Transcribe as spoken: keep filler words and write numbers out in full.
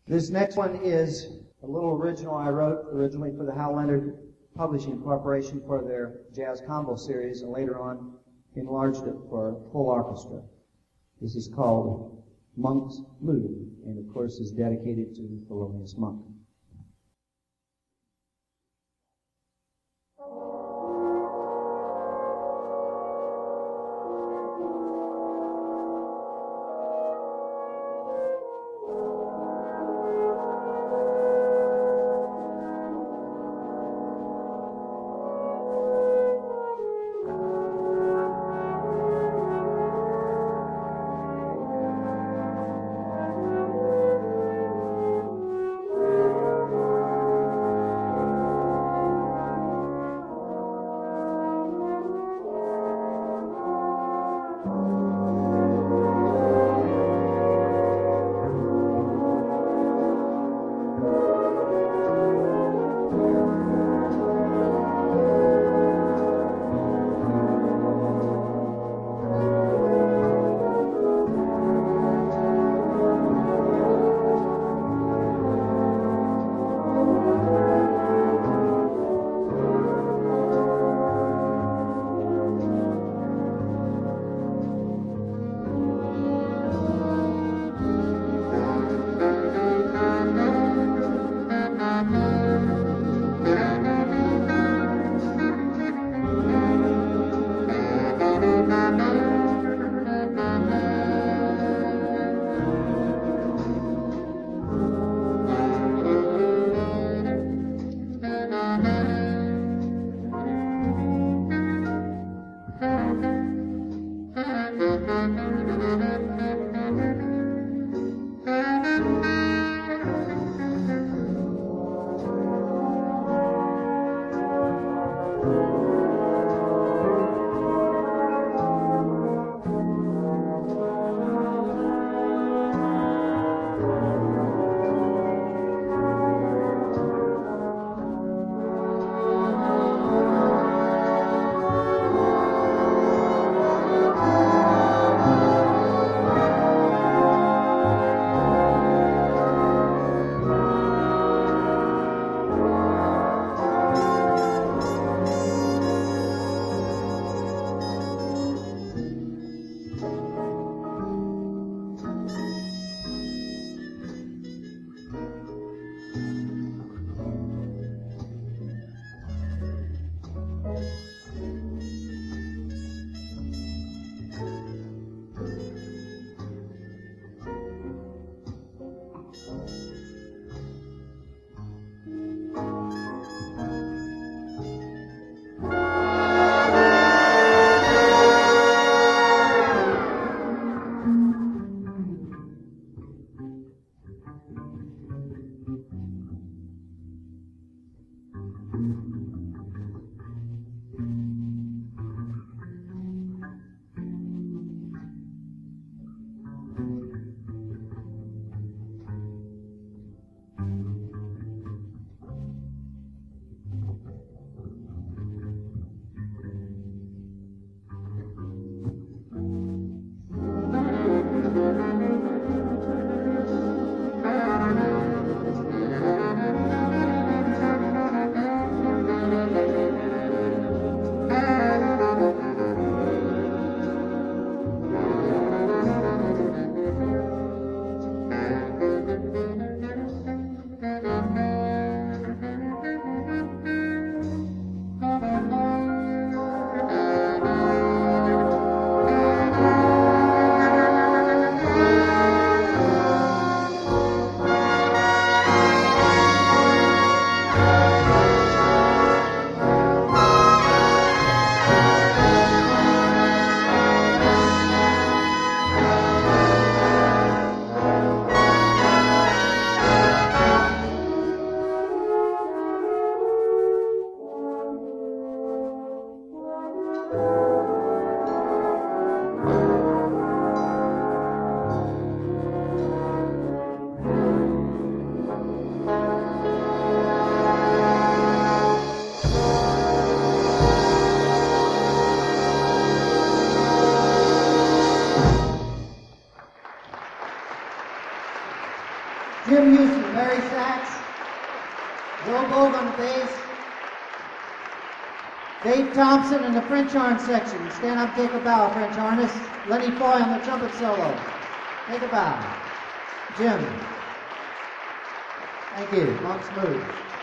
This next one is a little original I wrote originally for the Hal Leonard Publishing Corporation for their Jazz Combo series, and later on enlarged it for full orchestra. This is called Monk's Mood, and of course is dedicated to Thelonious Monk. Thank you. Jim Houston, Barry Sachs. Joe Bogue on the bass. Dave Thompson in the French horn section. Stand up, take a bow, French hornist. Lenny Foy on the trumpet solo. Take a bow. Jim. Thank you. Long smooth.